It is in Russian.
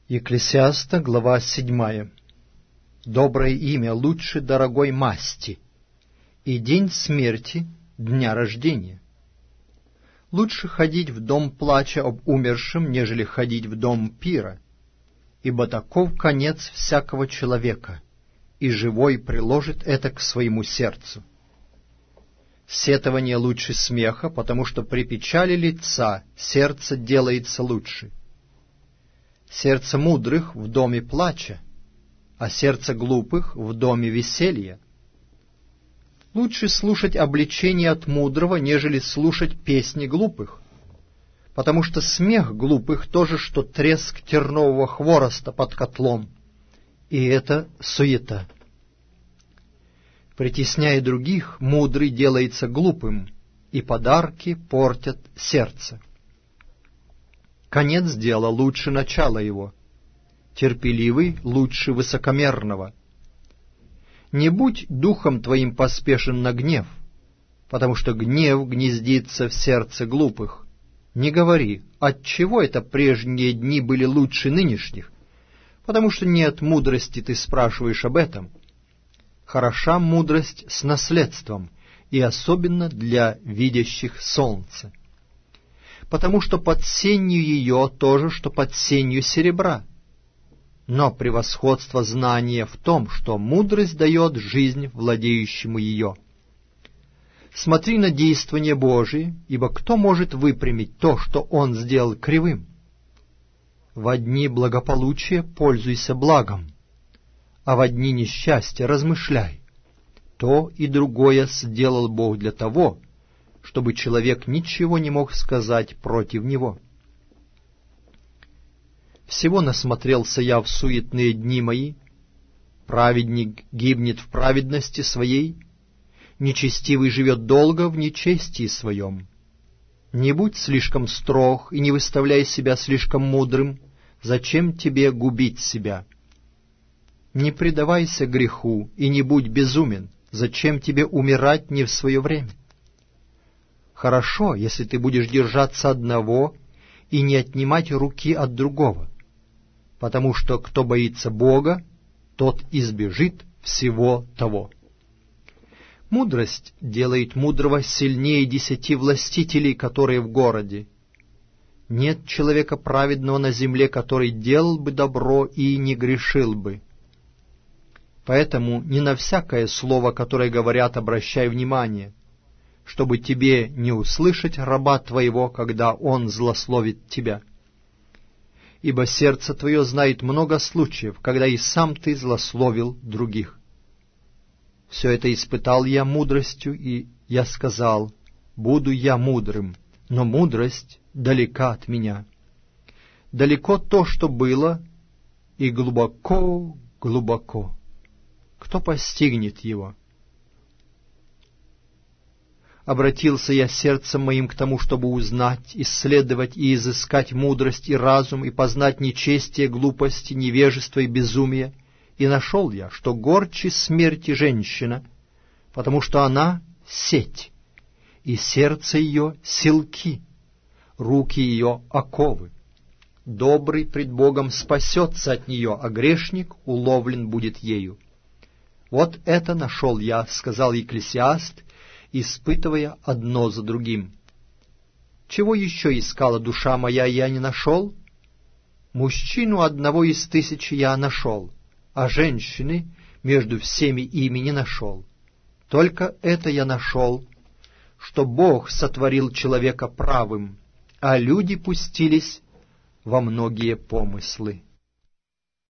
Екклесиаста, глава 7. Доброе имя лучше дорогой масти, и день смерти дня рождения. Лучше ходить в дом плача об умершем, нежели ходить в дом пира, ибо таков конец всякого человека, и живой приложит это к своему сердцу. Сетование лучше смеха, потому что при печали лица сердце делается лучше. Сердце мудрых в доме плача, а сердце глупых в доме веселья. Лучше слушать обличение от мудрого, нежели слушать песни глупых, потому что смех глупых то же, что треск тернового хвороста под котлом, и это суета. Притесняя других, мудрый делается глупым, и подарки портят сердце. Конец дела лучше начала его, терпеливый лучше высокомерного. Не будь духом твоим поспешен на гнев, потому что гнев гнездится в сердце глупых. Не говори, отчего это прежние дни были лучше нынешних, потому что не от мудрости ты спрашиваешь об этом. Хороша мудрость с наследством, и особенно для видящих солнце, потому что под сенью ее то же, что под сенью серебра. Но превосходство знания в том, что мудрость дает жизнь владеющему ее. Смотри на действование Божие, ибо кто может выпрямить то, что Он сделал кривым? Во дни благополучия пользуйся благом, а во дни несчастья размышляй. То и другое сделал Бог для того, чтобы человек ничего не мог сказать против Него. Всего насмотрелся я в суетные дни мои, праведник гибнет в праведности своей, нечестивый живет долго в нечестии своем. Не будь слишком строг и не выставляй себя слишком мудрым, зачем тебе губить себя? Не предавайся греху и не будь безумен, зачем тебе умирать не в свое время? Хорошо, если ты будешь держаться одного и не отнимать руки от другого, потому что кто боится Бога, тот избежит всего того. Мудрость делает мудрого сильнее 10 властителей, которые в городе. Нет человека праведного на земле, который делал бы добро и не грешил бы. Поэтому не на всякое слово, которое говорят, обращай внимание, чтобы тебе не услышать раба твоего, когда он злословит тебя. Ибо сердце твое знает много случаев, когда и сам ты злословил других. Все это испытал я мудростью, и я сказал, буду я мудрым, но мудрость далека от меня. Далеко то, что было, и глубоко, глубоко. Кто постигнет его? Обратился я сердцем моим к тому, чтобы узнать, исследовать и изыскать мудрость и разум, и познать нечестие, глупости, невежество и безумие, и нашел я, что горче смерти женщина, потому что она — сеть, и сердце ее — селки, руки ее — оковы. Добрый пред Богом спасется от нее, а грешник уловлен будет ею. Вот это нашел я, — сказал Екклесиаст, испытывая одно за другим. Чего еще искала душа моя, я не нашел? Мужчину одного из 1000 я нашел, а женщины между всеми ими не нашел. Только это я нашел, что Бог сотворил человека правым, а люди пустились во многие помыслы.